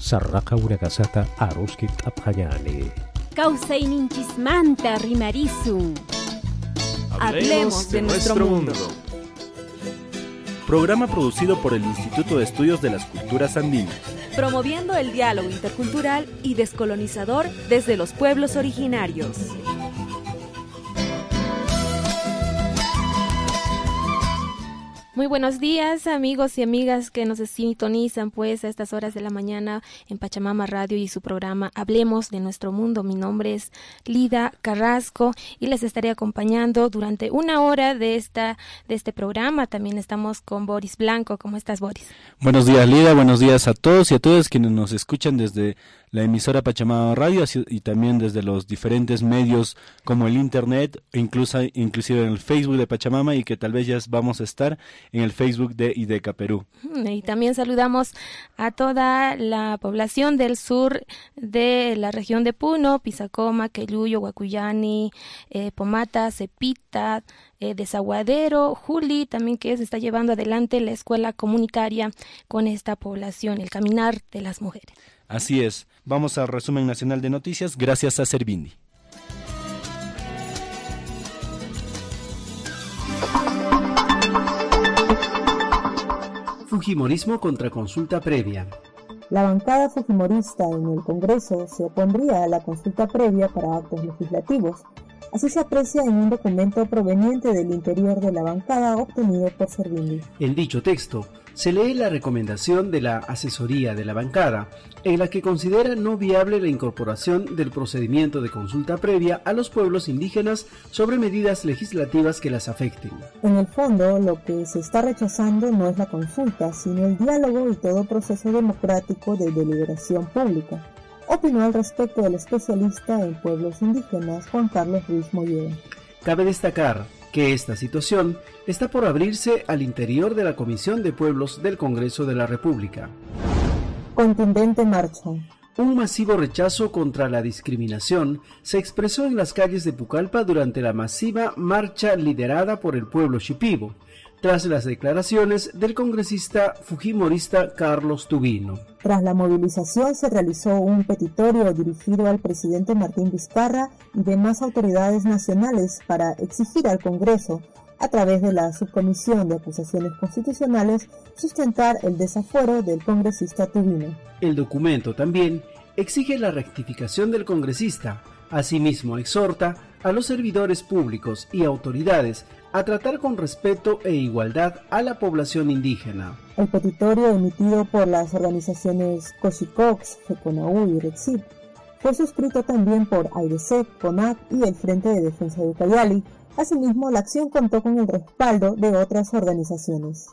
sarraqa urakasata aruskit apqallani. Kawsayninchismanta rimarisun. Hablemos de nuestro mundo. Programa producido por el Instituto de Estudios de las Culturas Andinas. Promoviendo el diálogo intercultural y descolonizador desde los pueblos originarios. Muy buenos días, amigos y amigas que nos sintonizan pues a estas horas de la mañana en Pachamama Radio y su programa Hablemos de Nuestro Mundo. Mi nombre es Lida Carrasco y les estaré acompañando durante una hora de este programa. También estamos con Boris Blanco. ¿Cómo estás, Boris? Buenos días, Lida. Buenos días a todos y a todas quienes nos escuchan desde la emisora Pachamama Radio y también desde los diferentes medios como el internet, inclusive en el Facebook de Pachamama, y que tal vez ya vamos a estar en el Facebook de IDECA Perú. Y también saludamos a toda la población del sur de la región de Puno, Pisacoma, Queyuyo, Huacuyani, Pomata, Cepita, Desaguadero, Juli, también que se está llevando adelante la escuela comunitaria con esta población, el caminar de las mujeres. Así es. Vamos al resumen nacional de noticias gracias a Servindi. Fujimorismo contra consulta previa. La bancada fujimorista en el Congreso se opondría a la consulta previa para actos legislativos. Así se aprecia en un documento proveniente del interior de la bancada obtenido por Servindi. En dicho texto se lee la recomendación de la asesoría de la bancada, en la que considera no viable la incorporación del procedimiento de consulta previa a los pueblos indígenas sobre medidas legislativas que las afecten. En el fondo, lo que se está rechazando no es la consulta, sino el diálogo y todo proceso democrático de deliberación pública. Opinó al respecto el especialista en pueblos indígenas, Juan Carlos Ruiz Mollera. Cabe destacar que esta situación está por abrirse al interior de la Comisión de Pueblos del Congreso de la República. Contundente marcha. Un masivo rechazo contra la discriminación se expresó en las calles de Pucallpa durante la masiva marcha liderada por el pueblo shipibo, tras las declaraciones del congresista fujimorista Carlos Tubino. Tras la movilización se realizó un petitorio dirigido al presidente Martín Vizcarra y demás autoridades nacionales para exigir al Congreso, a través de la Subcomisión de Acusaciones Constitucionales, sustentar el desafuero del congresista Tubino. El documento también exige la rectificación del congresista. Asimismo, exhorta a los servidores públicos y autoridades a tratar con respeto e igualdad a la población indígena. El petitorio emitido por las organizaciones Cochicox, FECONAU y REXIP fue suscrito también por AIRESEC, CONAC y el Frente de Defensa de Ucayali. Asimismo, la acción contó con el respaldo de otras organizaciones.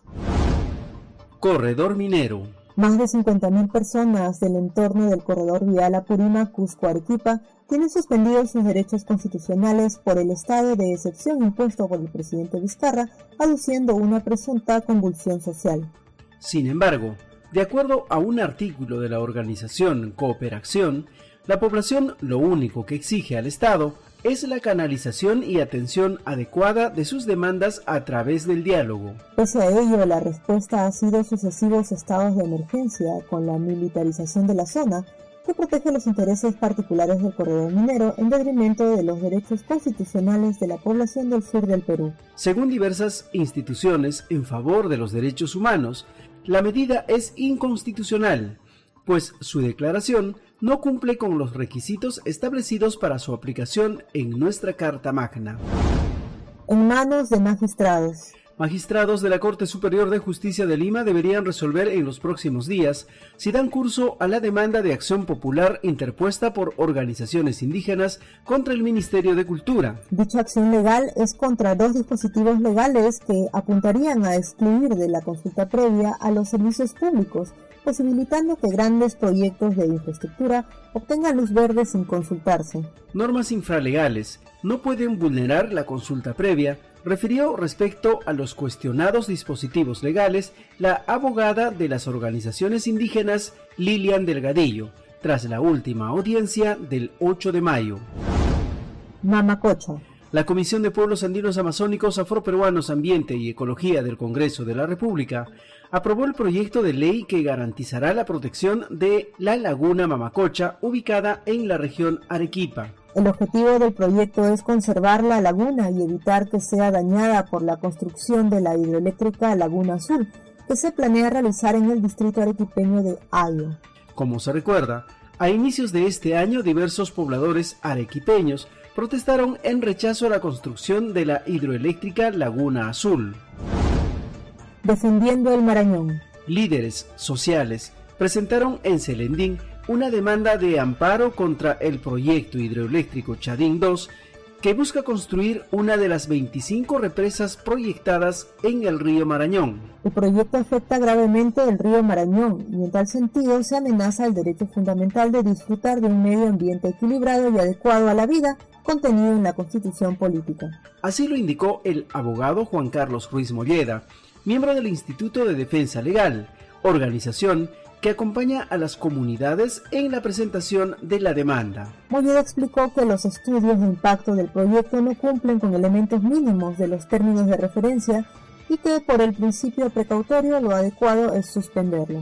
Corredor minero. Más de 50.000 personas del entorno del corredor vial Apurímac, Cusco, Arequipa tienen suspendidos sus derechos constitucionales por el estado de excepción impuesto por el presidente Vizcarra, aduciendo una presunta convulsión social. Sin embargo, de acuerdo a un artículo de la organización Cooperación, la población lo único que exige al Estado es la canalización y atención adecuada de sus demandas a través del diálogo. Pese a ello, la respuesta ha sido sucesivos estados de emergencia con la militarización de la zona, que protege los intereses particulares del corredor minero en detrimento de los derechos constitucionales de la población del sur del Perú. Según diversas instituciones en favor de los derechos humanos, la medida es inconstitucional, pues su declaración no cumple con los requisitos establecidos para su aplicación en nuestra Carta Magna. En manos de magistrados. Magistrados de la Corte Superior de Justicia de Lima deberían resolver en los próximos días si dan curso a la demanda de acción popular interpuesta por organizaciones indígenas contra el Ministerio de Cultura. Dicha acción legal es contra dos dispositivos legales que apuntarían a excluir de la consulta previa a los servicios públicos, posibilitando que grandes proyectos de infraestructura obtengan luz verde sin consultarse. Normas infralegales no pueden vulnerar la consulta previa, refirió respecto a los cuestionados dispositivos legales la abogada de las organizaciones indígenas Lilian Delgadillo, tras la última audiencia del 8 de mayo. Mamacocha. La Comisión de Pueblos Andinos Amazónicos Afroperuanos Ambiente y Ecología del Congreso de la República aprobó el proyecto de ley que garantizará la protección de la laguna Mamacocha, ubicada en la región Arequipa. El objetivo del proyecto es conservar la laguna y evitar que sea dañada por la construcción de la hidroeléctrica Laguna Azul, que se planea realizar en el distrito arequipeño de Ayo. Como se recuerda, a inicios de este año diversos pobladores arequipeños protestaron en rechazo a la construcción de la hidroeléctrica Laguna Azul. Defendiendo el Marañón. Líderes sociales presentaron en Celendín una demanda de amparo contra el proyecto hidroeléctrico Chadín II, que busca construir una de las 25 represas proyectadas en el río Marañón. El proyecto afecta gravemente el río Marañón y en tal sentido se amenaza el derecho fundamental de disfrutar de un medio ambiente equilibrado y adecuado a la vida, contenido en la Constitución Política. Así lo indicó el abogado Juan Carlos Ruiz Molleda, miembro del Instituto de Defensa Legal, organización que acompaña a las comunidades en la presentación de la demanda. Molleda explicó que los estudios de impacto del proyecto no cumplen con elementos mínimos de los términos de referencia y que por el principio precautorio lo adecuado es suspenderlo.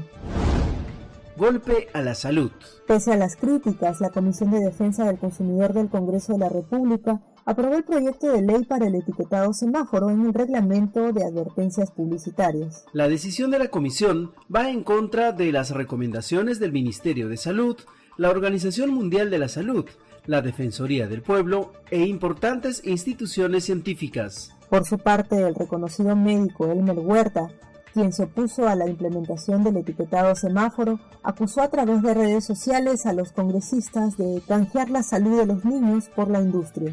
Golpe a la salud. Pese a las críticas, la Comisión de Defensa del Consumidor del Congreso de la República aprobó el proyecto de ley para el etiquetado semáforo en el reglamento de advertencias publicitarias. La decisión de la Comisión va en contra de las recomendaciones del Ministerio de Salud, la Organización Mundial de la Salud, la Defensoría del Pueblo e importantes instituciones científicas. Por su parte, el reconocido médico Elmer Huerta, quien se opuso a la implementación del etiquetado semáforo, acusó a través de redes sociales a los congresistas de canjear la salud de los niños por la industria.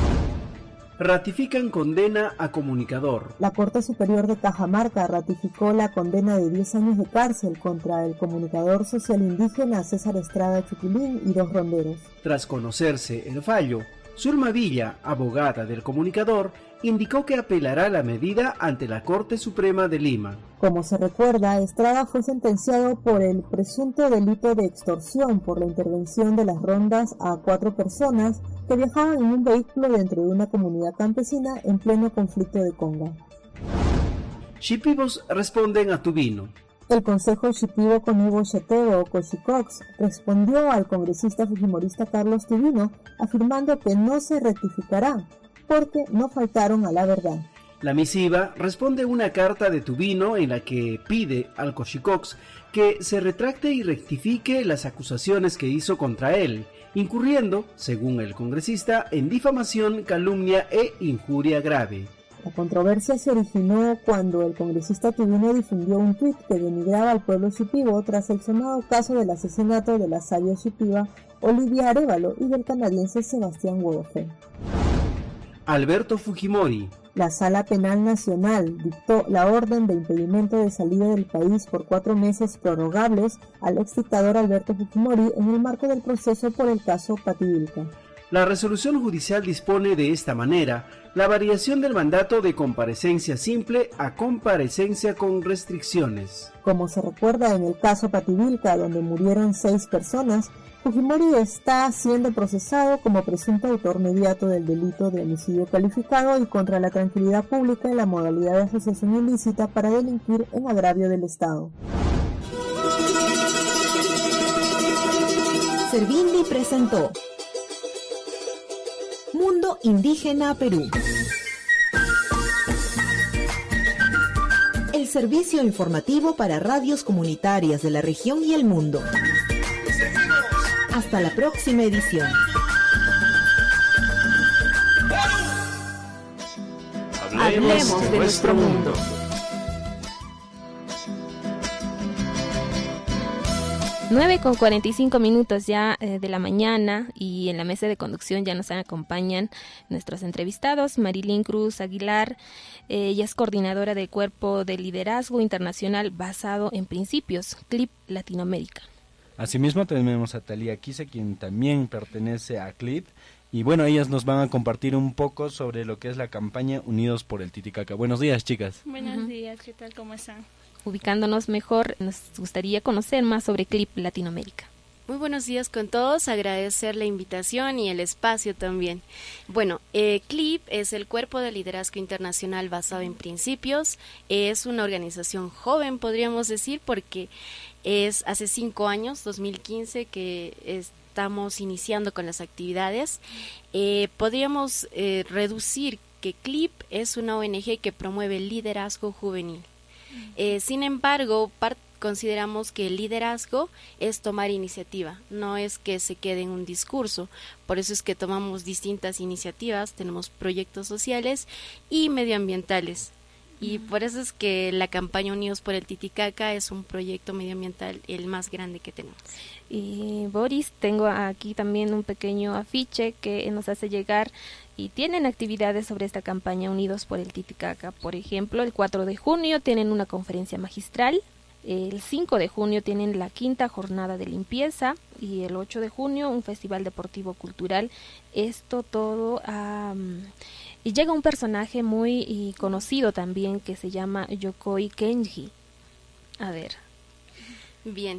Ratifican condena a comunicador. La Corte Superior de Cajamarca ratificó la condena de 10 años de cárcel contra el comunicador social indígena César Estrada Chuquilín y 2 ronderos. Tras conocerse el fallo, Zulma Villa, abogada del comunicador, indicó que apelará la medida ante la Corte Suprema de Lima. Como se recuerda, Estrada fue sentenciado por el presunto delito de extorsión por la intervención de las rondas a 4 personas que viajaban en un vehículo dentro de una comunidad campesina en pleno conflicto de Conga. Shipibos responden a Tubino. El Consejo Shipibo Conibo Cheteo o Cochicox respondió al congresista fujimorista Carlos Tubino afirmando que no se rectificará porque no faltaron a la verdad. La misiva responde a una carta de Tubino en la que pide al Cochicox que se retracte y rectifique las acusaciones que hizo contra él, incurriendo, según el congresista, en difamación, calumnia e injuria grave. La controversia se originó cuando el congresista Tubino difundió un tuit que denigraba al pueblo shipibo tras el sonado caso del asesinato de la sabia shipiba Olivia Arévalo y del canadiense Sebastián Wodofe. Alberto Fujimori. La Sala Penal Nacional dictó la orden de impedimento de salida del país por 4 meses prorrogables al exdictador Alberto Fujimori en el marco del proceso por el caso Pativilca. La resolución judicial dispone de esta manera la variación del mandato de comparecencia simple a comparecencia con restricciones. Como se recuerda en el caso Pativilca, donde murieron 6 personas, Fujimori está siendo procesado como presunto autor mediato del delito de homicidio calificado y contra la tranquilidad pública en la modalidad de asociación ilícita para delinquir en agravio del Estado. Servindi presentó Mundo Indígena Perú. El servicio informativo para radios comunitarias de la región y el mundo. Hasta la próxima edición. Hablemos de nuestro mundo. Nueve con 45 minutos ya de la mañana, y en la mesa de conducción ya nos acompañan nuestros entrevistados. Marilyn Cruz Aguilar, ella es coordinadora del Cuerpo de Liderazgo Internacional basado en Principios, CLIP Latinoamérica. Asimismo tenemos a Talía Quise, quien también pertenece a CLIP, y bueno, ellas nos van a compartir un poco sobre lo que es la campaña Unidos por el Titicaca. Buenos días, chicas. Buenos días, ¿qué tal? ¿Cómo están? Ubicándonos mejor, nos gustaría conocer más sobre CLIP Latinoamérica. Muy buenos días con todos, agradecer la invitación y el espacio también. Bueno, CLIP es el Cuerpo de Liderazgo Internacional basado en principios, es una organización joven, podríamos decir, porque es hace 5 años, 2015, que estamos iniciando con las actividades. Podríamos reducir que CLIP es una ONG que promueve el liderazgo juvenil. Sin embargo, consideramos que el liderazgo es tomar iniciativa, no es que se quede en un discurso. Por eso es que tomamos distintas iniciativas, tenemos proyectos sociales y medioambientales. Y por eso es que la campaña Unidos por el Titicaca es un proyecto medioambiental el más grande que tenemos. Y Boris, tengo aquí también un pequeño afiche que nos hace llegar y tienen actividades sobre esta campaña Unidos por el Titicaca. Por ejemplo, el 4 de junio tienen una conferencia magistral. El 5 de junio tienen la 5ª jornada de limpieza y el 8 de junio un festival deportivo cultural. Esto todo y llega un personaje muy conocido también que se llama Yokoi Kenji. A ver. Bien,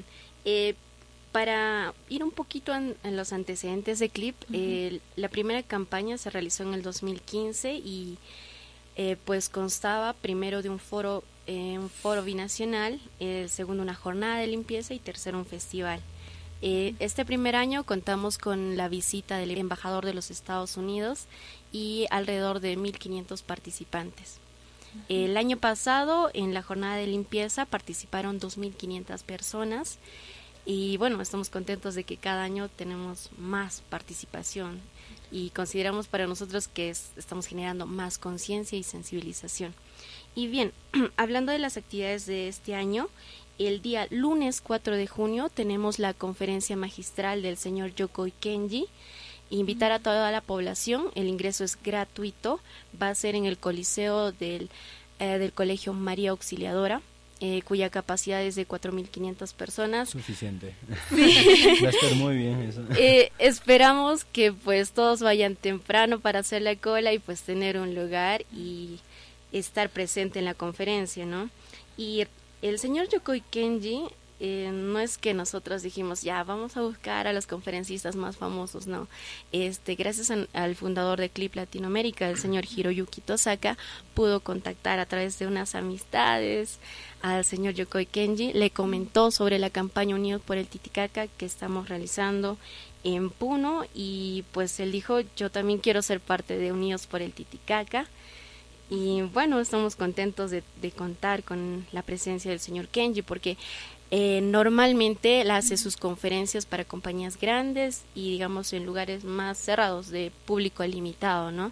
para ir un poquito en los antecedentes de CLIP, la primera campaña se realizó en el 2015 y pues constaba primero de un foro binacional, segundo una jornada de limpieza y tercero un festival. Este primer año contamos con la visita del embajador de los Estados Unidos y alrededor de 1.500 participantes. El año pasado en la jornada de limpieza participaron 2.500 personas y bueno, estamos contentos de que cada año tenemos más participación y consideramos para nosotros que estamos generando más conciencia y sensibilización. Y bien, hablando de las actividades de este año, el día lunes 4 de junio tenemos la conferencia magistral del señor Yokoi Kenji. Invitar a toda la población, el ingreso es gratuito, va a ser en el Coliseo del Colegio María Auxiliadora, cuya capacidad es de 4.500 personas. Suficiente. Sí. Va a estar muy bien eso. Esperamos que pues todos vayan temprano para hacer la cola y pues tener un lugar y estar presente en la conferencia, ¿no? Y el señor Yokoi Kenji, no es que nosotros dijimos, ya, vamos a buscar a los conferencistas más famosos, no. Gracias al fundador de CLIP Latinoamérica, el señor Hiroyuki Tosaka, pudo contactar a través de unas amistades al señor Yokoi Kenji, le comentó sobre la campaña Unidos por el Titicaca que estamos realizando en Puno y pues él dijo, yo también quiero ser parte de Unidos por el Titicaca. Y bueno, estamos contentos de contar con la presencia del señor Kenji porque normalmente él hace sus conferencias para compañías grandes y digamos en lugares más cerrados de público limitado, ¿no?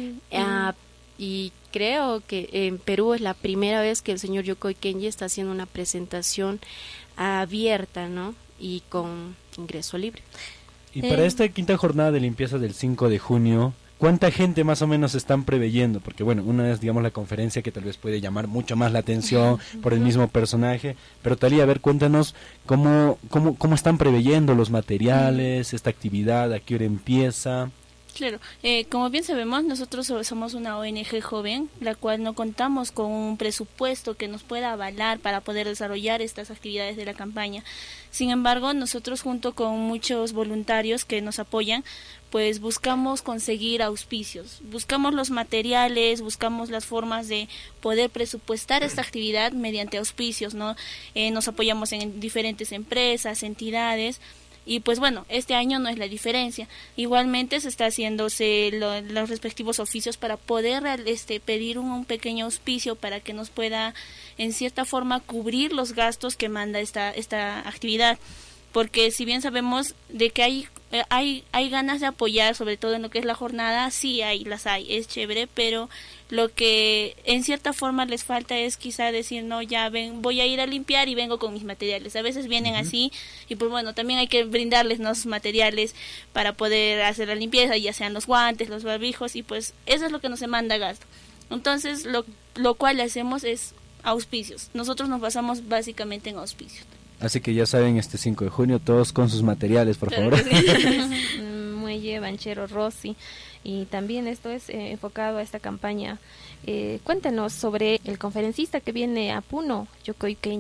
Y creo que en Perú es la primera vez que el señor Yokoi Kenji está haciendo una presentación abierta, ¿no? Y con ingreso libre. Y para esta 5ª jornada de limpieza del 5 de junio, ¿cuánta gente más o menos están preveyendo? Porque bueno, una es digamos la conferencia que tal vez puede llamar mucho más la atención por el mismo personaje, pero Talía, a ver, cuéntanos cómo están preveyendo los materiales, esta actividad, a qué hora empieza. Claro, como bien sabemos, nosotros somos una ONG joven, la cual no contamos con un presupuesto que nos pueda avalar para poder desarrollar estas actividades de la campaña. Sin embargo, nosotros junto con muchos voluntarios que nos apoyan, pues buscamos conseguir auspicios, buscamos los materiales, buscamos las formas de poder presupuestar esta actividad mediante auspicios, ¿no? Nos apoyamos en diferentes empresas, entidades. Y pues bueno, este año no es la diferencia. Igualmente se está haciéndose los respectivos oficios para poder pedir un pequeño auspicio para que nos pueda en cierta forma cubrir los gastos que manda esta actividad. Porque si bien sabemos de que hay ganas de apoyar, sobre todo en lo que es la jornada, sí las hay, es chévere, pero lo que en cierta forma les falta es quizá decir, no, ya voy a ir a limpiar y vengo con mis materiales. A veces vienen así y pues bueno, también hay que brindarles los materiales para poder hacer la limpieza, ya sean los guantes, los barbijos y pues eso es lo que nos demanda gasto. Entonces lo cual hacemos es auspicios. Nosotros nos basamos básicamente en auspicios. Así que ya saben, este 5 de junio, todos con sus materiales, por claro favor. Sí. Muelle, Banchero, Rossi. Y también esto es enfocado a esta campaña. Cuéntanos sobre el conferencista que viene a Puno, Yokoi Kenji.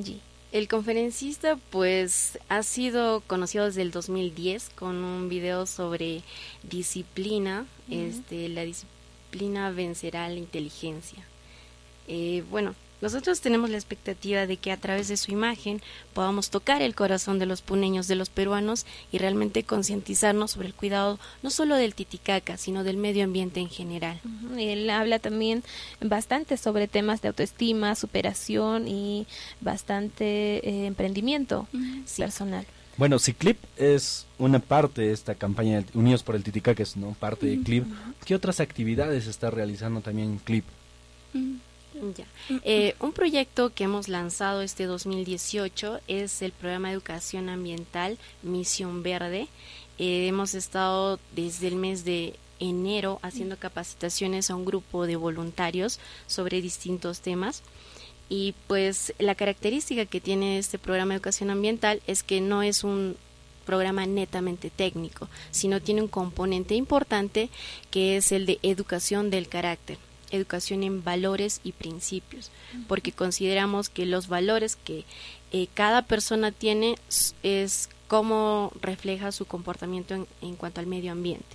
El conferencista pues ha sido conocido desde el 2010 con un video sobre disciplina, la disciplina vencerá la inteligencia. Bueno, nosotros tenemos la expectativa de que a través de su imagen podamos tocar el corazón de los puneños, de los peruanos, y realmente concientizarnos sobre el cuidado no solo del Titicaca, sino del medio ambiente en general. Él habla también bastante sobre temas de autoestima, superación y bastante emprendimiento personal. Bueno, si CLIP es una parte de esta campaña Unidos por el Titicaca, es no parte de CLIP, ¿qué otras actividades está realizando también CLIP? Un proyecto que hemos lanzado este 2018 es el programa de educación ambiental Misión Verde. Hemos estado desde el mes de enero haciendo capacitaciones a un grupo de voluntarios sobre distintos temas. Y pues la característica que tiene este programa de educación ambiental es que no es un programa netamente técnico, sino tiene un componente importante que es el de educación del carácter. Educación en valores y principios, porque consideramos que los valores que cada persona tiene es cómo refleja su comportamiento en cuanto al medio ambiente.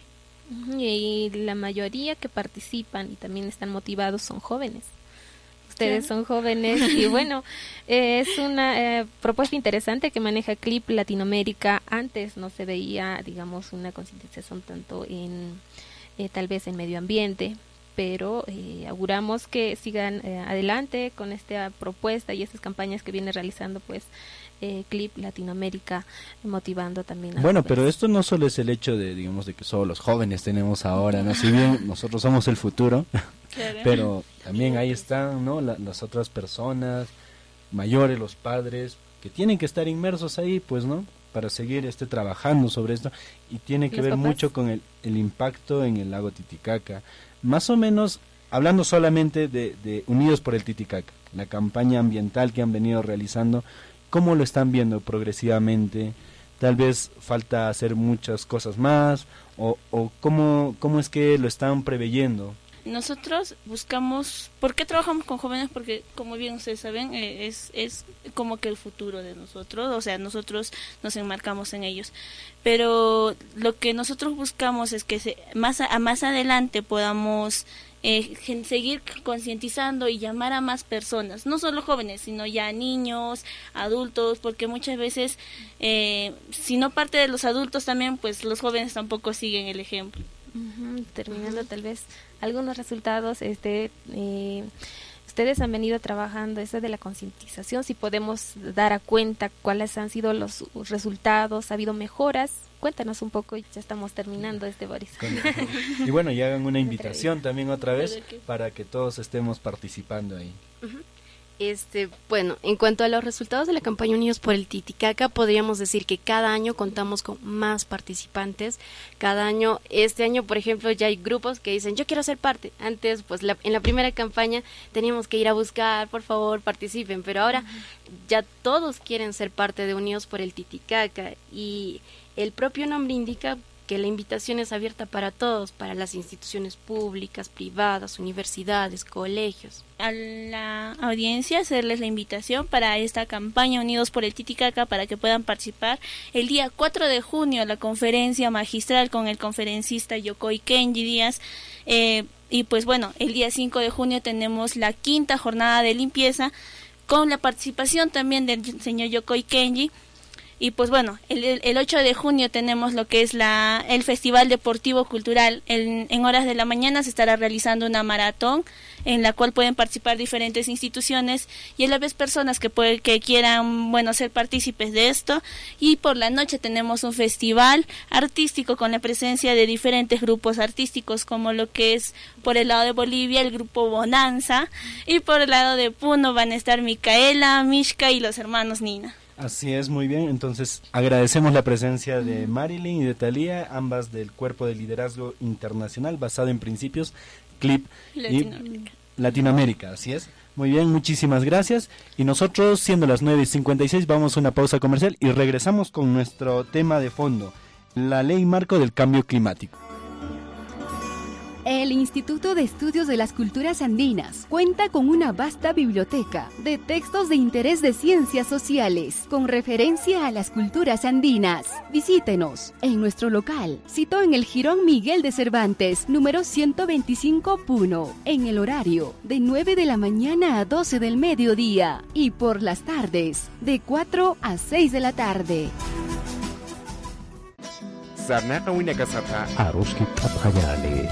Y la mayoría que participan y también están motivados son jóvenes. Ustedes son jóvenes y bueno, es una propuesta interesante que maneja CLIP Latinoamérica. Antes no se veía, digamos, una concientización tanto en tal vez en medio ambiente, pero auguramos que sigan adelante con esta propuesta y estas campañas que viene realizando pues CLIP Latinoamérica, motivando también a bueno, jóvenes. Pero esto no solo es el hecho de, digamos, de que solo los jóvenes tenemos ahora, ¿no? Si bien nosotros somos el futuro, claro. Pero también ahí están, ¿no? Las otras personas mayores, los padres, que tienen que estar inmersos ahí, pues, ¿no? Para seguir trabajando sobre esto, y tiene que ver mucho con el impacto en el lago Titicaca. Más o menos, hablando solamente de Unidos por el Titicaca, la campaña ambiental que han venido realizando, ¿cómo lo están viendo progresivamente? Tal vez falta hacer muchas cosas más, o ¿cómo es que lo están preveyendo? Nosotros buscamos, ¿por qué trabajamos con jóvenes? Porque como bien ustedes saben, es como que el futuro de nosotros, o sea, nosotros nos enmarcamos en ellos, pero lo que nosotros buscamos es que más adelante podamos seguir concientizando y llamar a más personas, no solo jóvenes, sino ya niños, adultos, porque muchas veces, si no parte de los adultos también, pues los jóvenes tampoco siguen el ejemplo. Terminando tal vez algunos resultados, ustedes han venido trabajando eso de la concientización, si podemos dar a cuenta cuáles han sido los resultados, ha habido mejoras, cuéntanos un poco, ya estamos terminando Boris. Y bueno, y hagan una invitación también otra vez para que todos estemos participando ahí. Bueno, en cuanto a los resultados de la campaña Unidos por el Titicaca, podríamos decir que cada año contamos con más participantes. Cada año, este año, por ejemplo, ya hay grupos que dicen, yo quiero ser parte. Antes, pues en la primera campaña teníamos que ir a buscar, por favor, participen, pero ahora ya todos quieren ser parte de Unidos por el Titicaca, y el propio nombre indica que la invitación es abierta para todos, para las instituciones públicas, privadas, universidades, colegios. A la audiencia hacerles la invitación para esta campaña Unidos por el Titicaca para que puedan participar el día 4 de junio la conferencia magistral con el conferencista Yokoi Kenji Díaz, y pues bueno, el día 5 de junio tenemos la 5ª jornada de limpieza con la participación también del señor Yokoi Kenji. Y pues bueno, el 8 de junio tenemos lo que es el Festival Deportivo Cultural. En horas de la mañana se estará realizando una maratón en la cual pueden participar diferentes instituciones y a la vez personas que quieran, bueno, ser partícipes de esto. Y por la noche tenemos un festival artístico con la presencia de diferentes grupos artísticos, como lo que es por el lado de Bolivia el grupo Bonanza, y por el lado de Puno van a estar Micaela, Mishka y los hermanos Nina. Así es, muy bien. Entonces agradecemos la presencia de Marilyn y de Thalía, ambas del Cuerpo de Liderazgo Internacional basado en principios CLIP Latinoamérica, así es. Muy bien, muchísimas gracias. Y nosotros, siendo las 9:56, vamos a una pausa comercial y regresamos con nuestro tema de fondo, la Ley Marco del Cambio Climático. El Instituto de Estudios de las Culturas Andinas cuenta con una vasta biblioteca de textos de interés de ciencias sociales con referencia a las culturas andinas. Visítenos en nuestro local, situado en el Jirón Miguel de Cervantes, número 125 Puno, en el horario de 9 de la mañana a 12 del mediodía y por las tardes de 4 a 6 de la tarde. Sarnaqa Winakasapa Aruski Tapayale.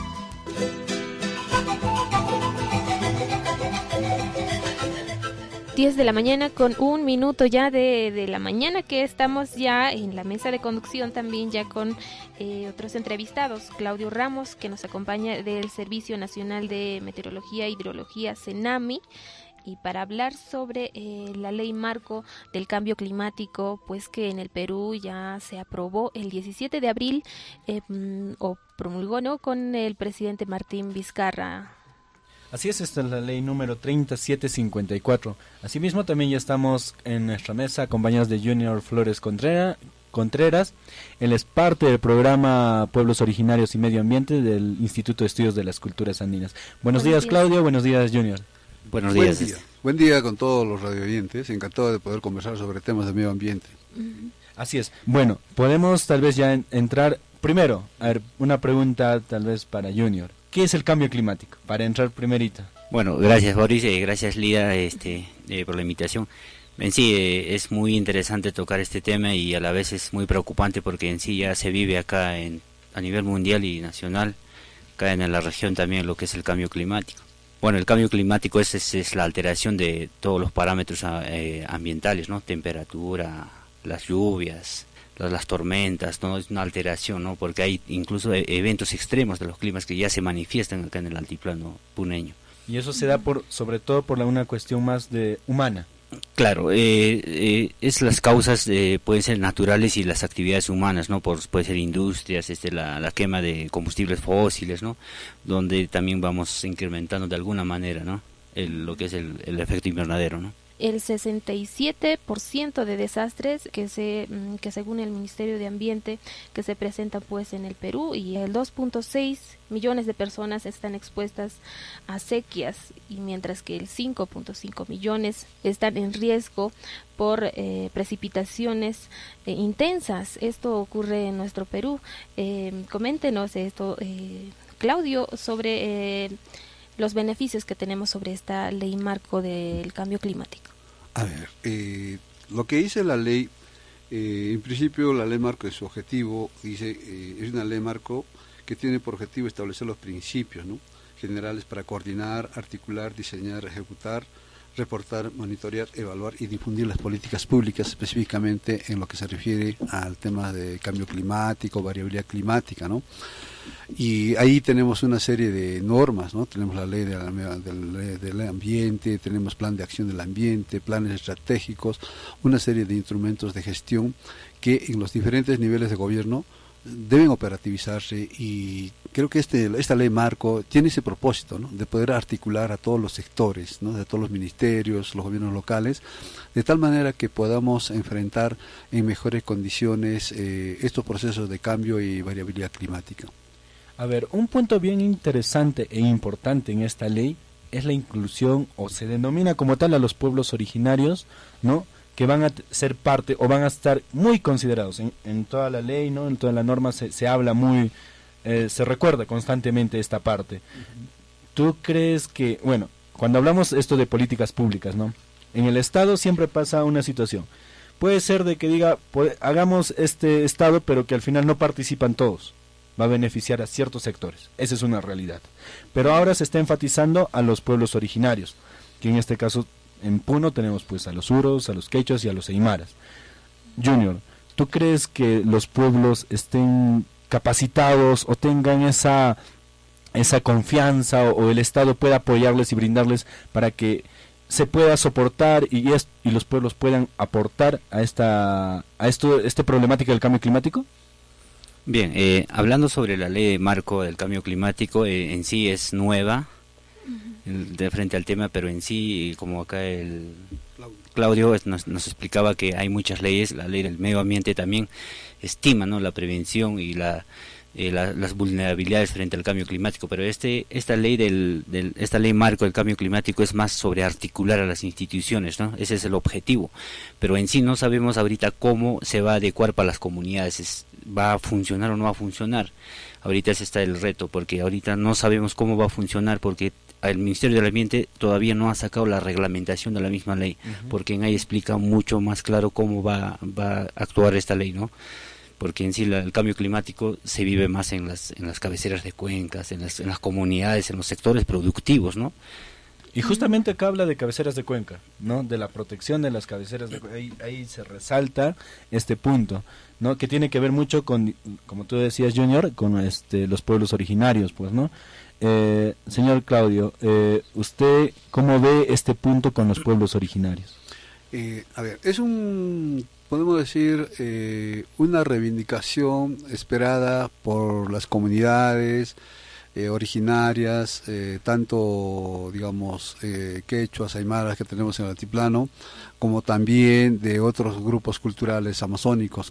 10 de la mañana con 1 minuto ya de la mañana, que estamos ya en la mesa de conducción también ya con otros entrevistados. Claudio Ramos, que nos acompaña del Servicio Nacional de Meteorología e Hidrología, CENAMI, y para hablar sobre la ley marco del cambio climático, pues que en el Perú ya se aprobó el 17 de abril o promulgó, ¿no?, con el presidente Martín Vizcarra. Así es, esta es la ley número 3754. Asimismo, también ya estamos en nuestra mesa acompañados de Junior Flores Contreras. Él es parte del programa Pueblos Originarios y Medio Ambiente del Instituto de Estudios de las Culturas Andinas. Buenos días, Claudio. Buenos días, Junior. Buenos días. Buen día con todos los radioyentes. Encantado de poder conversar sobre temas de medio ambiente. Así es. Bueno, podemos tal vez ya entrar. Primero, a ver, una pregunta tal vez para Junior. ¿Qué es el cambio climático? Para entrar primerito. Bueno, gracias Boris, gracias Lida por la invitación. En sí es muy interesante tocar este tema y a la vez es muy preocupante porque en sí ya se vive acá a nivel mundial y nacional, acá en la región también, lo que es el cambio climático. Bueno, el cambio climático es la alteración de todos los parámetros ambientales, ¿no? Temperatura, las lluvias, las tormentas, ¿no? Es una alteración, ¿no? Porque hay incluso eventos extremos de los climas que ya se manifiestan acá en el altiplano puneño. Y eso se da sobre todo por una cuestión más humana. Claro, es las causas pueden ser naturales y las actividades humanas, ¿no? Puede ser industrias, la quema de combustibles fósiles, ¿no? Donde también vamos incrementando de alguna manera, ¿no? Lo que es el efecto invernadero, ¿no? El 67% de desastres que según el Ministerio de Ambiente que se presentan pues en el Perú, y el 2.6 millones de personas están expuestas a sequías, y mientras que el 5.5 millones están en riesgo por precipitaciones intensas. Esto ocurre en nuestro Perú. Coméntenos esto, Claudio, sobre los beneficios que tenemos sobre esta ley marco del cambio climático. A ver, lo que dice la ley, en principio la ley marco es su objetivo, es una ley marco que tiene por objetivo establecer los principios, ¿no?, generales para coordinar, articular, diseñar, ejecutar, reportar, monitorear, evaluar y difundir las políticas públicas, específicamente en lo que se refiere al tema de cambio climático, variabilidad climática, ¿no? Y ahí tenemos una serie de normas, ¿no? Tenemos la ley del ambiente, tenemos plan de acción del ambiente, planes estratégicos, una serie de instrumentos de gestión que en los diferentes niveles de gobierno deben operativizarse, y creo que esta ley marco tiene ese propósito, ¿no?, de poder articular a todos los sectores, ¿no?, de todos los ministerios, los gobiernos locales, de tal manera que podamos enfrentar en mejores condiciones estos procesos de cambio y variabilidad climática. A ver, un punto bien interesante e importante en esta ley es la inclusión, o se denomina como tal a los pueblos originarios, ¿no?, que van a ser parte o van a estar muy considerados en toda la ley, ¿no? En toda la norma se habla se recuerda constantemente esta parte. ¿Tú crees que, bueno, cuando hablamos esto de políticas públicas, ¿no?, en el Estado siempre pasa una situación? Puede ser de que diga, hagamos este Estado, pero que al final no participan todos. Va a beneficiar a ciertos sectores. Esa es una realidad. Pero ahora se está enfatizando a los pueblos originarios, que en este caso en Puno tenemos pues a los uros, a los quechuas y a los aymaras. Junior, ¿tú crees que los pueblos estén capacitados o tengan esa confianza, o el Estado pueda apoyarles y brindarles para que se pueda soportar y los pueblos puedan aportar a esta problemática del cambio climático? Bien, hablando sobre la ley de marco del cambio climático, en sí es nueva de frente al tema, pero en sí, como acá el Claudio nos explicaba que hay muchas leyes, la ley del medio ambiente también estima, ¿no?, la prevención y la las vulnerabilidades frente al cambio climático, pero esta ley marco del cambio climático es más sobre articular a las instituciones, ¿no? Ese es el objetivo, pero en sí no sabemos ahorita cómo se va a adecuar para las comunidades, va a funcionar o no va a funcionar. Ahorita ese está el reto, porque ahorita no sabemos cómo va a funcionar, porque el Ministerio del Ambiente todavía no ha sacado la reglamentación de la misma ley, porque en ahí explica mucho más claro cómo va a actuar esta ley, ¿no? Porque en sí el cambio climático se vive más en las cabeceras de cuencas, en las comunidades, en los sectores productivos, ¿no? Y justamente acá habla de cabeceras de cuenca, ¿no? De la protección de las cabeceras de cuenca. Ahí se resalta este punto, ¿no? Que tiene que ver mucho con, como tú decías, Junior, con los pueblos originarios, pues, ¿no? Señor Claudio, ¿usted cómo ve este punto con los pueblos originarios? A ver, podemos decir, una reivindicación esperada por las comunidades originarias, tanto, digamos, quechuas, aymaras que tenemos en el altiplano, como también de otros grupos culturales amazónicos.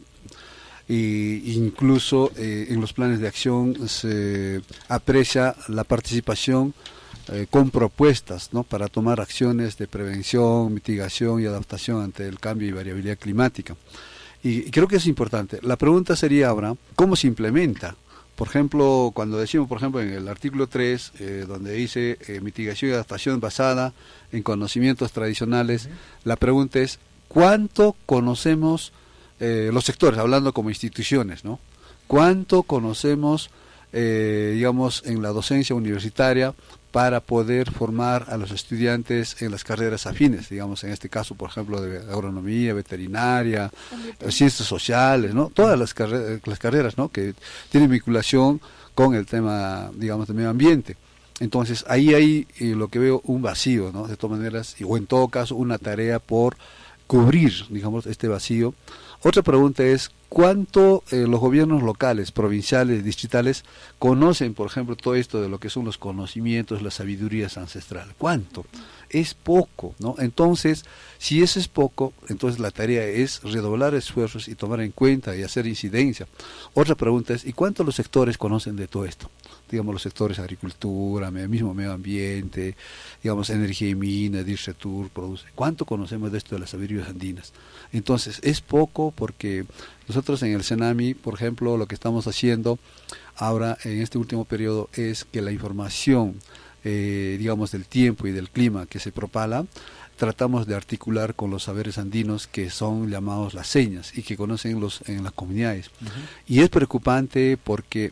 Incluso en los planes de acción se aprecia la participación con propuestas, ¿no? Para tomar acciones de prevención, mitigación y adaptación ante el cambio y variabilidad climática. Y creo que es importante. La pregunta sería ahora, ¿cómo se implementa? Por ejemplo, cuando decimos, por ejemplo, en el artículo 3, donde dice mitigación y adaptación basada en conocimientos tradicionales, la pregunta es, ¿cuánto conocemos los sectores, hablando como instituciones, ¿no? ¿Cuánto conocemos, digamos, en la docencia universitaria para poder formar a los estudiantes en las carreras afines, digamos, en este caso, por ejemplo, de agronomía, veterinaria, ciencias sociales, ¿no? Todas las carreras, ¿no? Que tienen vinculación con el tema, digamos, del medio ambiente. Entonces, ahí hay lo que veo un vacío, ¿no? De todas maneras, o en todo caso, una tarea por cubrir, digamos, este vacío. Otra pregunta es, ¿cuánto los gobiernos locales, provinciales, distritales, conocen, por ejemplo, todo esto de lo que son los conocimientos, las sabidurías ancestrales? ¿Cuánto? Es poco, ¿no? Entonces, si eso es poco, entonces la tarea es redoblar esfuerzos y tomar en cuenta y hacer incidencia. Otra pregunta es, ¿y cuántos los sectores conocen de todo esto? Digamos, los sectores agricultura, mismo medio ambiente, digamos, energía y minas, DIRCETUR, produce. ¿Cuánto conocemos de esto de las sabidurías andinas? Entonces, es poco porque nosotros en el CENAMI, por ejemplo, lo que estamos haciendo ahora en este último periodo es que la información, digamos, del tiempo y del clima que se propala, tratamos de articular con los saberes andinos que son llamados las señas y que conocen en las comunidades. Y es preocupante porque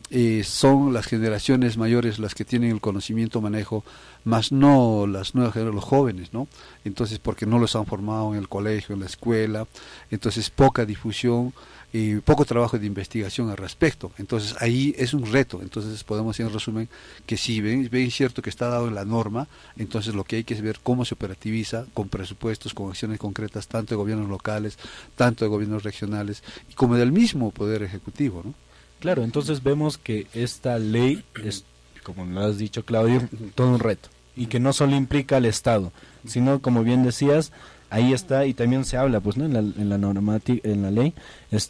son las generaciones mayores las que tienen el conocimiento, manejo, más no las nuevas generaciones, los jóvenes, ¿no? Entonces, porque no los han formado en el colegio, en la escuela, entonces poca difusión y poco trabajo de investigación al respecto. Entonces, ahí es un reto. Entonces, podemos decir en resumen que si ven cierto que está dado en la norma, entonces lo que hay que es ver cómo se operativiza con presupuestos, con acciones concretas, tanto de gobiernos locales, tanto de gobiernos regionales, como del mismo Poder Ejecutivo, ¿no? Claro, entonces vemos que esta ley es, como lo has dicho, Claudio, todo un reto, y que no solo implica al Estado, sino, como bien decías, ahí está, y también se habla, pues, ¿no? en la normativa, en la ley,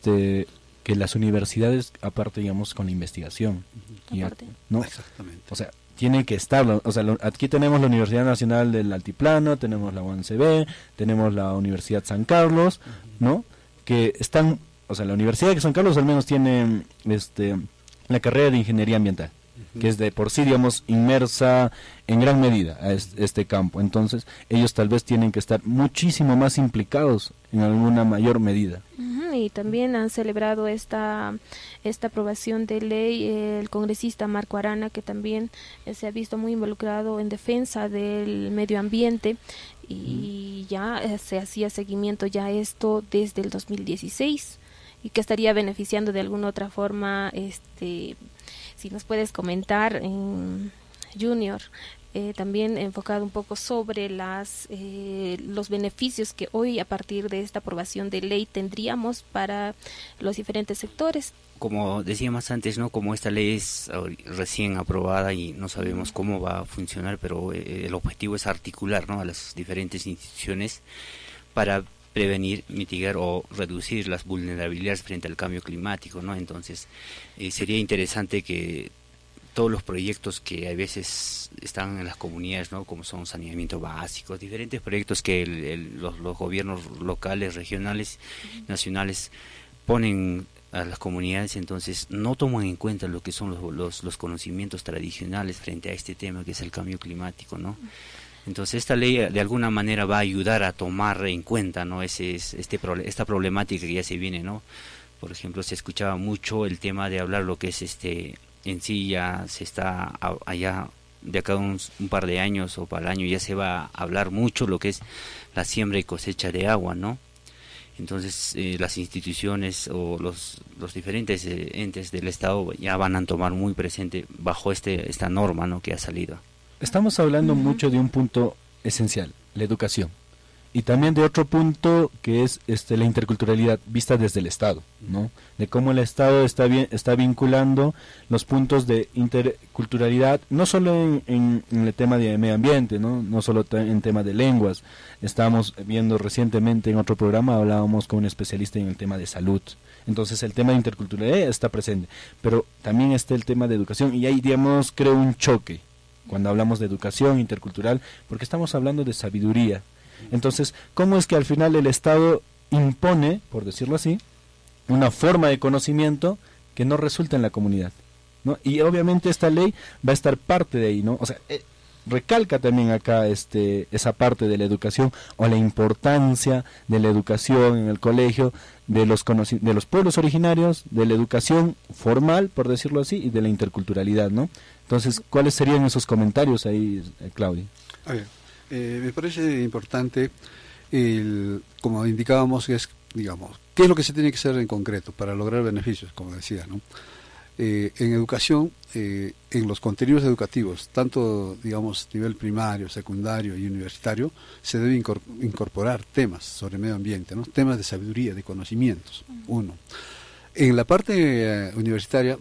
que las universidades, aparte, digamos, con investigación, ¿no? Exactamente. O sea, tienen que estar, o sea, aquí tenemos la Universidad Nacional del Altiplano, tenemos la UNCB, tenemos la Universidad San Carlos, ¿no? Que están, o sea, la Universidad de San Carlos al menos tiene la carrera de Ingeniería Ambiental, que es de por sí, digamos, inmersa en gran medida a este campo. Entonces, ellos tal vez tienen que estar muchísimo más implicados en alguna mayor medida. Y también han celebrado esta aprobación de ley el congresista Marco Arana, que también se ha visto muy involucrado en defensa del medio ambiente, y ya se hacía seguimiento ya esto desde el 2016, y que estaría beneficiando de alguna otra forma. Si nos puedes comentar, Junior, también enfocado un poco sobre los beneficios que hoy, a partir de esta aprobación de ley, tendríamos para los diferentes sectores. Como decíamos antes, ¿no? Como esta ley es recién aprobada y no sabemos cómo va a funcionar, pero el objetivo es articular, ¿no? A las diferentes instituciones para prevenir, mitigar o reducir las vulnerabilidades frente al cambio climático, ¿no? Entonces, sería interesante que todos los proyectos que a veces están en las comunidades, ¿no? Como son saneamiento básico, diferentes proyectos que los gobiernos locales, regionales, nacionales ponen a las comunidades, entonces no toman en cuenta lo que son los conocimientos tradicionales frente a este tema que es el cambio climático, ¿no? Entonces esta ley de alguna manera va a ayudar a tomar en cuenta, ¿no? Esta problemática que ya se viene, ¿no? Por ejemplo, se escuchaba mucho el tema de hablar lo que es en sí ya se está allá de acá un par de años o para el año ya se va a hablar mucho lo que es la siembra y cosecha de agua, ¿no? Entonces las instituciones o los diferentes entes del Estado ya van a tomar muy presente bajo esta norma, ¿no? Que ha salido. Estamos hablando mucho de un punto esencial, la educación, y también de otro punto que es la interculturalidad vista desde el Estado, ¿no? De cómo el Estado está vinculando los puntos de interculturalidad, no solo en el tema de medio ambiente, no solo en tema de lenguas. Estamos viendo recientemente en otro programa, hablábamos con un especialista en el tema de salud. Entonces el tema de interculturalidad está presente, pero también está el tema de educación, y ahí, digamos, creo un choque cuando hablamos de educación intercultural, porque estamos hablando de sabiduría. Entonces, ¿cómo es que al final el Estado impone, por decirlo así, una forma de conocimiento que no resulta en la comunidad, ¿no? Y obviamente esta ley va a estar parte de ahí, ¿no? O sea, recalca también acá esa parte de la educación, o la importancia de la educación en el colegio, de los pueblos originarios, de la educación formal, por decirlo así, y de la interculturalidad, ¿no? Entonces, ¿cuáles serían esos comentarios ahí, Claudia? A ver, me parece importante, como indicábamos, digamos, ¿qué es lo que se tiene que hacer en concreto para lograr beneficios, como decía, ¿no? En educación, en los contenidos educativos, tanto, digamos, nivel primario, secundario y universitario, se debe incorporar temas sobre medio ambiente, ¿no? Temas de sabiduría, de conocimientos, uno. En la parte universitaria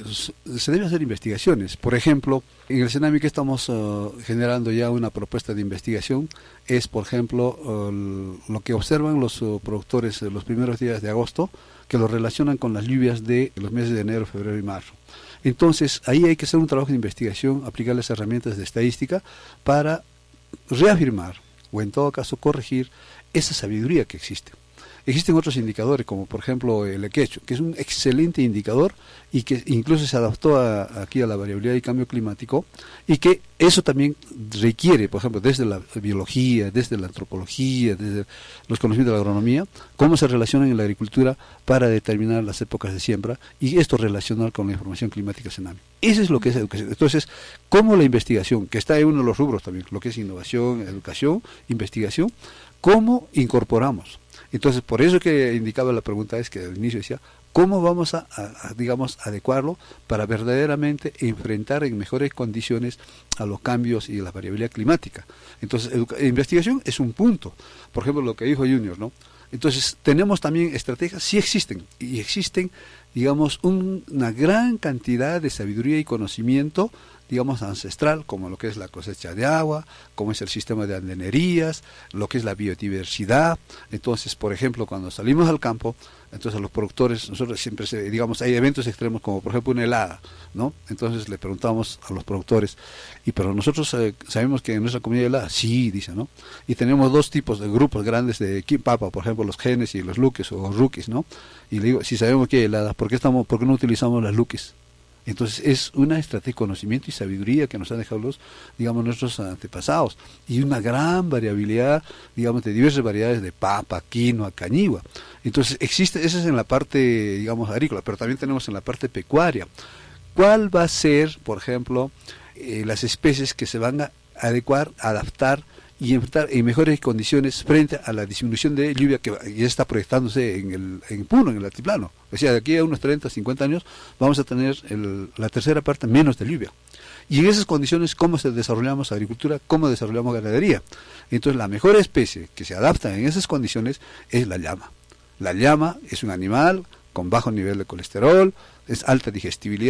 se deben hacer investigaciones. Por ejemplo, en el CENAMI que estamos generando ya una propuesta de investigación es, por ejemplo, lo que observan los productores los primeros días de agosto, que lo relacionan con las lluvias de los meses de enero, febrero y marzo. Entonces, ahí hay que hacer un trabajo de investigación, aplicar las herramientas de estadística para reafirmar, o en todo caso corregir, esa sabiduría que existe. Existen otros indicadores, como por ejemplo el equecho, que es un excelente indicador y que incluso se adaptó aquí a la variabilidad y cambio climático, y que eso también requiere, por ejemplo, desde la biología, desde la antropología, desde los conocimientos de la agronomía, cómo se relacionan en la agricultura para determinar las épocas de siembra, y esto relacionar con la información climática CENAMI. Eso es lo que es educación. Entonces, cómo la investigación, que está en uno de los rubros también, lo que es innovación, educación, investigación, cómo incorporamos. Entonces, por eso que indicaba la pregunta, es que al inicio decía, ¿cómo vamos a digamos, adecuarlo para verdaderamente enfrentar en mejores condiciones a los cambios y la variabilidad climática? Entonces, investigación es un punto. Por ejemplo, lo que dijo Junior, ¿no? Entonces, tenemos también estrategias, sí existen, y existen, digamos, una gran cantidad de sabiduría y conocimiento, digamos, ancestral, como lo que es la cosecha de agua, como es el sistema de andenerías, lo que es la biodiversidad. Entonces, por ejemplo, cuando salimos al campo, entonces a los productores, nosotros siempre, digamos, hay eventos extremos como por ejemplo una helada, ¿no? Entonces le preguntamos a los productores, pero nosotros sabemos que en nuestra comunidad hay helada, sí, dicen, ¿no? Y tenemos dos tipos de grupos grandes de Papa, por ejemplo, los genes y los luques o rookies, ¿no? Y le digo, si sabemos que hay helada, ¿por qué no utilizamos las luques? Entonces es una estrategia de conocimiento y sabiduría que nos han dejado nuestros antepasados, y una gran variabilidad, digamos, de diversas variedades de papa, quinoa, cañigua. Entonces existe, esa es en la parte, digamos, agrícola, pero también tenemos en la parte pecuaria. ¿Cuál va a ser, por ejemplo, las especies que se van a adecuar, adaptar y enfrentar en mejores condiciones frente a la disminución de lluvia que ya está proyectándose en Puno, en el altiplano? O sea, de aquí a unos 30, 50 años vamos a tener la tercera parte menos de lluvia. Y en esas condiciones, ¿cómo desarrollamos agricultura? ¿Cómo desarrollamos ganadería? Entonces, la mejor especie que se adapta en esas condiciones es la llama. La llama es un animal con bajo nivel de colesterol, es alta digestibilidad,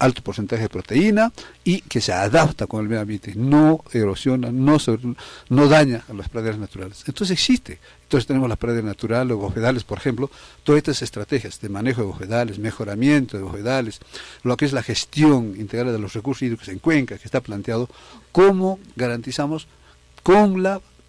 alto porcentaje de proteína y que se adapta con el medio ambiente, no erosiona, no daña a las praderas naturales. Entonces existe. Entonces tenemos las praderas naturales, los bofedales, por ejemplo, todas estas estrategias de manejo de bofedales, mejoramiento de bofedales, lo que es la gestión integral de los recursos hídricos en Cuenca, que está planteado, cómo garantizamos con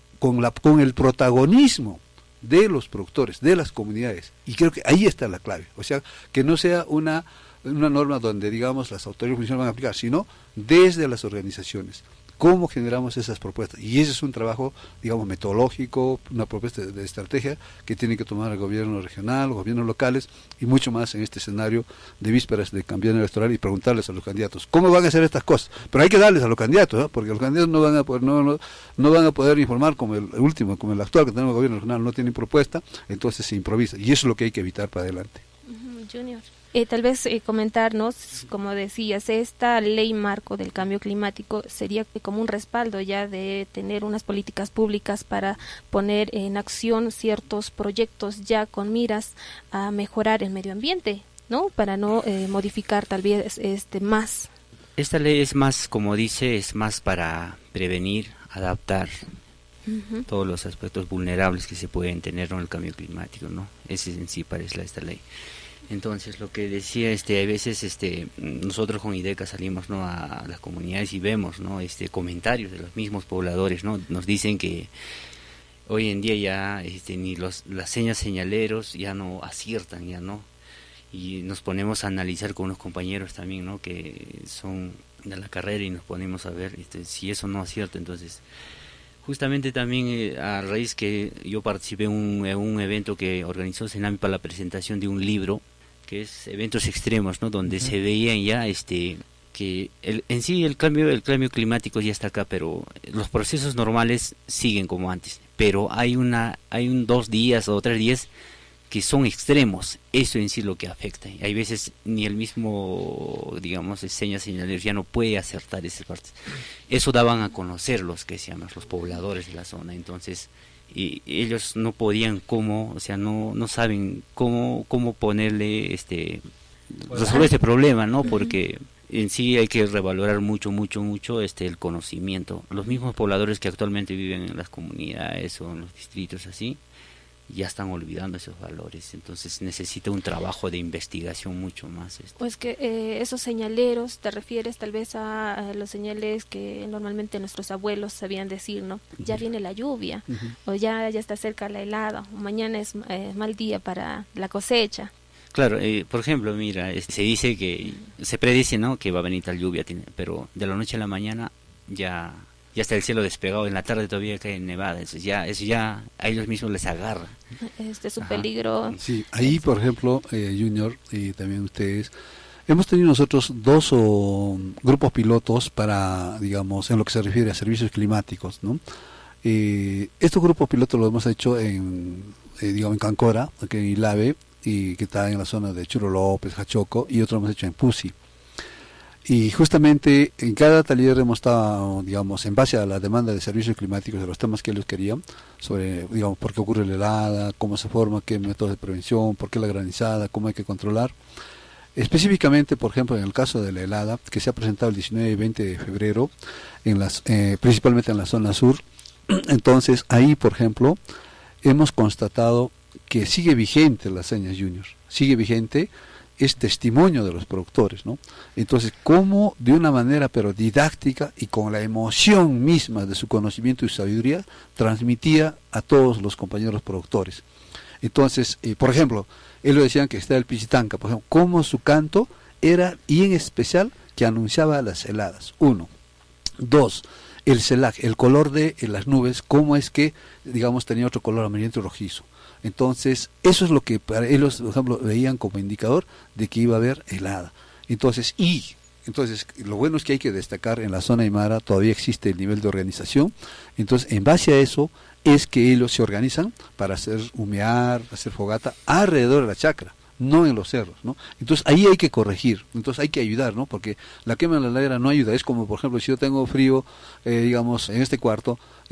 el protagonismo de los productores, de las comunidades. Y creo que ahí está la clave. O sea, que no sea una norma donde, digamos, las autoridades municipales van a aplicar, sino desde las organizaciones. ¿Cómo generamos esas propuestas? Y ese es un trabajo, digamos, metodológico, una propuesta de estrategia que tiene que tomar el gobierno regional, los gobiernos locales y mucho más en este escenario de vísperas de campaña electoral y preguntarles a los candidatos cómo van a hacer estas cosas. Pero hay que darles a los candidatos, ¿no? Porque los candidatos no van a poder informar como el último, como el actual que tenemos el gobierno regional, no tienen propuesta, entonces se improvisa. Y eso es lo que hay que evitar para adelante. Junior. Tal vez comentarnos, como decías, esta ley marco del cambio climático sería como un respaldo ya de tener unas políticas públicas para poner en acción ciertos proyectos ya con miras a mejorar el medio ambiente, ¿no? Para no modificar tal vez más. Esta ley es más, como dice, es más para prevenir, adaptar todos los aspectos vulnerables que se pueden tener en el cambio climático, ¿no? Ese en sí parece esta ley. Entonces, lo que decía, a veces nosotros con IDECA salimos, ¿no?, a las comunidades y vemos, ¿no?, comentarios de los mismos pobladores, ¿no? Nos dicen que hoy en día ya ni las señaleros ya no aciertan, ya no. Y nos ponemos a analizar con unos compañeros también, ¿no?, que son de la carrera y nos ponemos a ver si eso no acierta. Entonces, justamente también a raíz que yo participé en un evento que organizó Senami para la presentación de un libro que es Eventos Extremos, ¿no?, donde se veían ya que en sí el cambio climático ya está acá, pero los procesos normales siguen como antes, pero hay 2 días o 3 días que son extremos. Eso en sí lo que afecta. Hay veces ni el mismo, digamos, señalero ya no puede acertar esas partes. Eso daban a conocer los pobladores de la zona. Entonces, y ellos no podían no saben cómo ponerle resolver este problema, ¿no? Porque en sí hay que revalorar mucho el conocimiento. Los mismos pobladores que actualmente viven en las comunidades o en los distritos así, ya están olvidando esos valores. Entonces necesita un trabajo de investigación mucho más. Pues que esos señaleros, te refieres tal vez a los señales que normalmente nuestros abuelos sabían decir, ¿no? Ya viene la lluvia, o ya está cerca la helada, o mañana es mal día para la cosecha. Claro, por ejemplo, mira, se dice que, se predice, ¿no?, que va a venir tal lluvia, pero de la noche a la mañana ya está el cielo despegado, en la tarde todavía cae nevada, eso ya a ellos mismos les agarra. Este es un peligro. Sí, ahí por ejemplo, Junior, y también ustedes, hemos tenido nosotros 2 grupos pilotos para, digamos, en lo que se refiere a servicios climáticos, ¿no? Estos grupos pilotos los hemos hecho en Cancora, aquí en Ilave, y que está en la zona de Churo López, Jachoco, y otro hemos hecho en Pusi. Y justamente en cada taller hemos estado, digamos, en base a la demanda de servicios climáticos, de los temas que ellos querían, sobre, digamos, por qué ocurre la helada, cómo se forma, qué métodos de prevención, por qué la granizada, cómo hay que controlar. Específicamente, por ejemplo, en el caso de la helada, que se ha presentado el 19 y 20 de febrero, principalmente en la zona sur, entonces ahí, por ejemplo, hemos constatado que sigue vigente las señas Junior, sigue vigente, es testimonio de los productores, ¿no? Entonces, cómo de una manera pero didáctica y con la emoción misma de su conocimiento y sabiduría, transmitía a todos los compañeros productores. Entonces, por ejemplo, ellos decían que está el Pichitanca, por ejemplo, cómo su canto era, y en especial, que anunciaba las heladas, 1. 2, el celaje, el color de las nubes, cómo es que, digamos, tenía otro color amarillento y rojizo. Entonces, eso es lo que para ellos, por ejemplo, veían como indicador de que iba a haber helada. Entonces, lo bueno es que hay que destacar, en la zona Aymara todavía existe el nivel de organización. Entonces, en base a eso, es que ellos se organizan para hacer humear, hacer fogata alrededor de la chacra, no en los cerros, ¿no? Entonces ahí hay que corregir, entonces hay que ayudar, ¿no? Porque la quema de la ladera no ayuda. Es como, por ejemplo, si yo tengo frío, digamos, en este cuarto,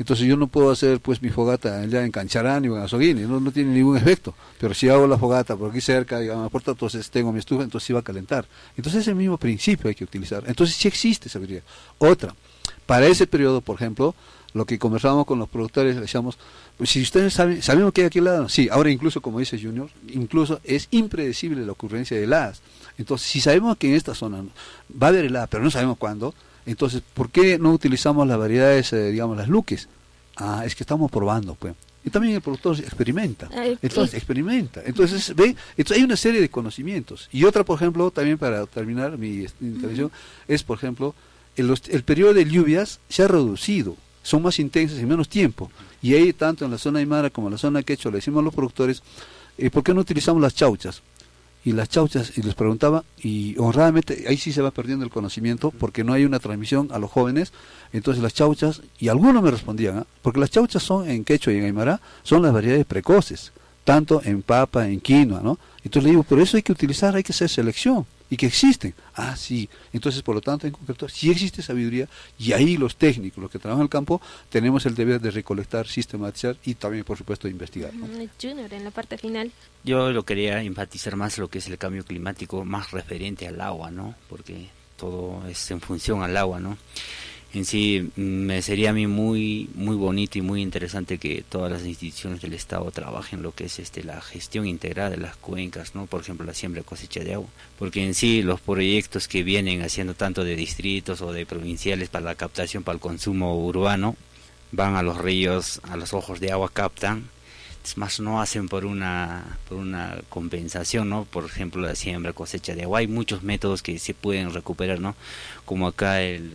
Entonces yo no puedo hacer pues mi fogata allá en Cancharán o en Azoguini, no tiene ningún efecto. Pero si hago la fogata por aquí cerca, digamos, a la puerta, entonces tengo mi estufa, entonces sí va a calentar. Entonces ese mismo principio hay que utilizar. Entonces sí existe esa habilidad. Otra, para ese periodo, por ejemplo, lo que conversamos con los productores, le decíamos, pues si ustedes sabemos que hay aquí heladas, sí, ahora incluso como dice Junior, incluso es impredecible la ocurrencia de heladas. Entonces si sabemos que en esta zona va a haber helada, pero no sabemos cuándo, entonces ¿por qué no utilizamos las variedades, digamos, las luques? Es que estamos probando, pues. Y también el productor experimenta. Entonces experimenta. Entonces, ve, entonces hay una serie de conocimientos. Y otra, por ejemplo, también para terminar mi intervención, es, por ejemplo, el periodo de lluvias se ha reducido. Son más intensas en menos tiempo. Y ahí, tanto en la zona aymara como en la zona quechua, le decimos a los productores, ¿por qué no utilizamos las chauchas? Y las chauchas, y les preguntaba, y honradamente ahí sí se va perdiendo el conocimiento porque no hay una transmisión a los jóvenes. Entonces las chauchas, y algunos me respondían, porque las chauchas son en quechua y en aymara, son las variedades precoces, tanto en papa, en quinoa, ¿no? Entonces le digo, pero eso hay que utilizar, hay que hacer selección, y que existen. Sí. Entonces, por lo tanto, en concreto, sí existe sabiduría, y ahí los técnicos, los que trabajan en el campo, tenemos el deber de recolectar, sistematizar y también, por supuesto, de investigar, ¿no? Junior, en la parte final. Yo lo quería enfatizar más lo que es el cambio climático, más referente al agua, ¿no? Porque todo es en función al agua, ¿no? En sí, me sería a mí muy bonito y muy interesante que todas las instituciones del Estado trabajen lo que es la gestión integrada de las cuencas, ¿no? Por ejemplo, la siembra y cosecha de agua. Porque en sí, los proyectos que vienen haciendo tanto de distritos o de provinciales para la captación, para el consumo urbano, van a los ríos, a los ojos de agua, captan. Es más, no hacen por una compensación, ¿no? Por ejemplo, la siembra, cosecha de agua. Hay muchos métodos que se pueden recuperar, ¿no? Como acá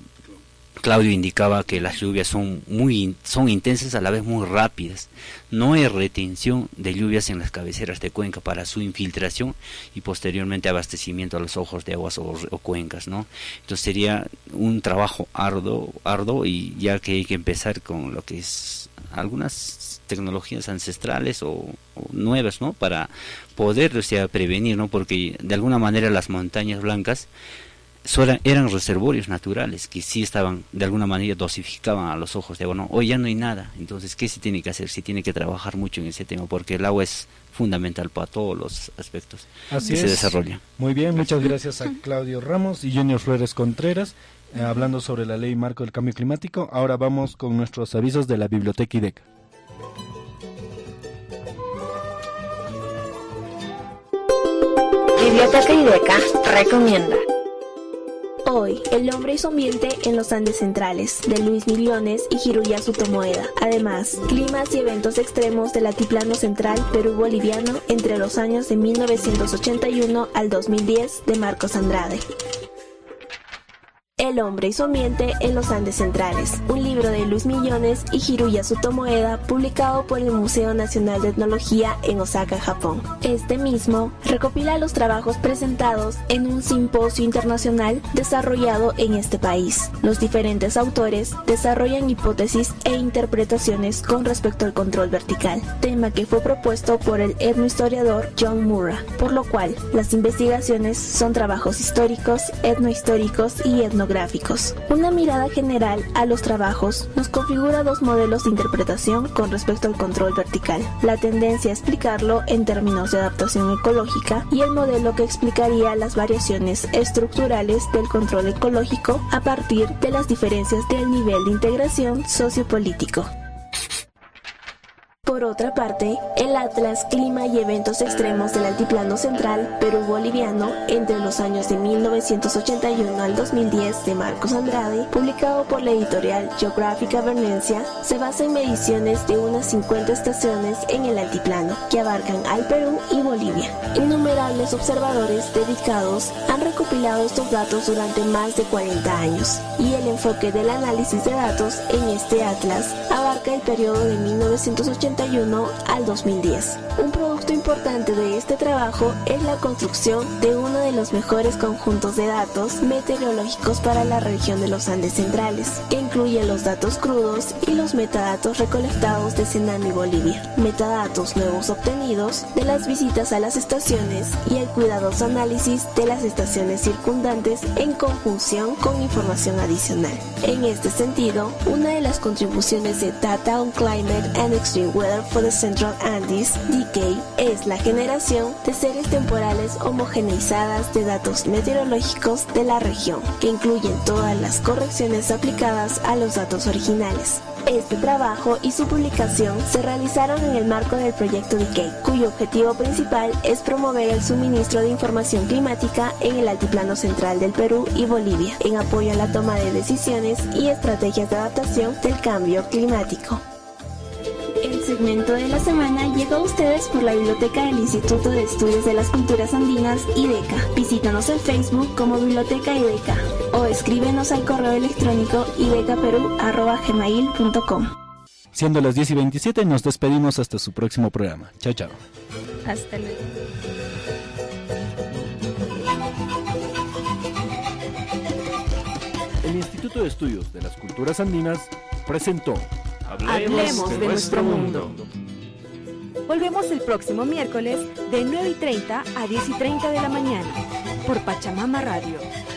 Claudio indicaba que las lluvias son intensas, a la vez muy rápidas. No hay retención de lluvias en las cabeceras de cuenca para su infiltración y posteriormente abastecimiento a los ojos de aguas o cuencas, ¿no? Entonces sería un trabajo arduo y ya que hay que empezar con lo que es algunas tecnologías ancestrales o nuevas, ¿no? Para poder, prevenir, ¿no? Porque de alguna manera las montañas blancas eran reservorios naturales que sí estaban, de alguna manera dosificaban a los ojos de agua, ¿no? Hoy ya no hay nada. Entonces, ¿qué se tiene que hacer? Se tiene que trabajar mucho en ese tema porque el agua es fundamental para todos los aspectos que se desarrollan. Muy bien, muchas gracias a Claudio Ramos y Junior Flores Contreras hablando sobre la ley marco del cambio climático. Ahora vamos con nuestros avisos de la Biblioteca IDECA. Biblioteca IDECA recomienda Hoy, el hombre y su ambiente en los Andes centrales, de Luis Millones y Hiroyasu Tomoeda. Además, climas y eventos extremos del altiplano central Perú-Boliviano entre los años de 1981 al 2010 de Marcos Andrade. El hombre y su ambiente en los Andes centrales, un libro de Luis Millones y Hiroyasu Tomoeda publicado por el Museo Nacional de Etnología en Osaka, Japón. Este mismo recopila los trabajos presentados en un simposio internacional desarrollado en este país. Los diferentes autores desarrollan hipótesis e interpretaciones con respecto al control vertical, tema que fue propuesto por el etnohistoriador John Murrah, por lo cual las investigaciones son trabajos históricos, etnohistóricos y etnográficos. Una mirada general a los trabajos nos configura dos modelos de interpretación con respecto al control vertical: la tendencia a explicarlo en términos de adaptación ecológica y el modelo que explicaría las variaciones estructurales del control ecológico a partir de las diferencias del nivel de integración sociopolítico. Por otra parte, el Atlas Clima y Eventos Extremos del Altiplano Central Perú-Boliviano entre los años de 1981 al 2010 de Marcos Andrade, publicado por la editorial Geográfica Bernencia, se basa en mediciones de unas 50 estaciones en el altiplano, que abarcan al Perú y Bolivia. Innumerables observadores dedicados han recopilado estos datos durante más de 40 años, y el enfoque del análisis de datos en este atlas abarca el periodo de 1981 al 2010. Un producto importante de este trabajo es la construcción de uno de los mejores conjuntos de datos meteorológicos para la región de los Andes centrales, que incluye los datos crudos y los metadatos recolectados de Senami, Bolivia, metadatos nuevos obtenidos de las visitas a las estaciones y el cuidadoso análisis de las estaciones circundantes en conjunción con información adicional. En este sentido, una de las contribuciones de Taro Town Climate and Extreme Weather for the Central Andes, DECA, es la generación de series temporales homogeneizadas de datos meteorológicos de la región, que incluyen todas las correcciones aplicadas a los datos originales. Este trabajo y su publicación se realizaron en el marco del proyecto DECA, cuyo objetivo principal es promover el suministro de información climática en el altiplano central del Perú y Bolivia, en apoyo a la toma de decisiones y estrategias de adaptación del cambio climático. El segmento de la semana llega a ustedes por la Biblioteca del Instituto de Estudios de las Culturas Andinas, IDECA. Visítanos en Facebook como Biblioteca IDECA o escríbenos al correo electrónico idecaperú@gmail.com. Siendo las 10:27, nos despedimos hasta su próximo programa. Chao, chao. Hasta luego. El Instituto de Estudios de las Culturas Andinas presentó Hablemos de nuestro mundo. Volvemos el próximo miércoles de 9:30 a 10:30 de la mañana por Pachamama Radio.